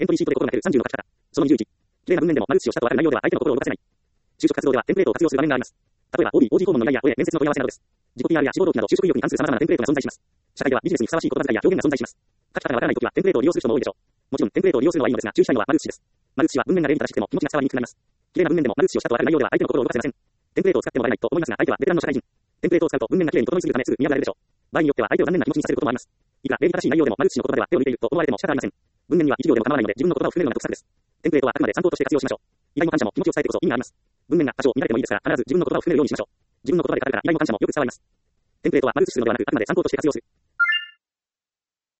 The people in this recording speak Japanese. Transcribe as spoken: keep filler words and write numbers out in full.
エントリーシートで心なくさんじゅうの書き方。そのにじゅういち。綺麗な文面でもマルチをしたとわかる内容では相手の心を動かせない。就職活動ではテンプレートを活用する場面があります。例えば オービー、オージー 訪問の依頼や声、面接の問い合わせなどです。自己 ピーアール や志望動機など就職意欲に関する様々なテンプレートが存在します。社会ではビジネスにふさわしい言葉遣いや表現が存在します。書き方がわからないときはテンプレートを利用する人も多いでしょう。もちろんテンプレートを利用するのはいいのですが、注意したいのはマルチです。マルチは文面が礼儀正しくても気持ちが伝わりにくくなります。綺麗な文面でもマルチをしたとわかる内容では相手の心を動かせません。テンプレートを使ってもバレないと思いますが、相手はベテランの社会人。テンプレートを使うと文面が綺麗に整いすぎるためすぐ見破られるでしょう。場合によっては相手を残念な気持ちにさせることもあります。いくら礼儀正しい内容でもマルチの言葉では手を抜いていると思われても仕方ありません。文面にはいちびょうでも構わないので自分の言葉を含めるのが得策です。テンプレートはあくまで参考として活用しましょう。依頼の感謝も気持ちを伝えてこそ意味があります。文面が多少乱れてもいいですが、必ず自分の言葉を含めるようにしましょう。自分の言葉で語るから依頼の感謝もよく伝わります。テンプレートはマルチするのではなく、あくまで参考として活用する。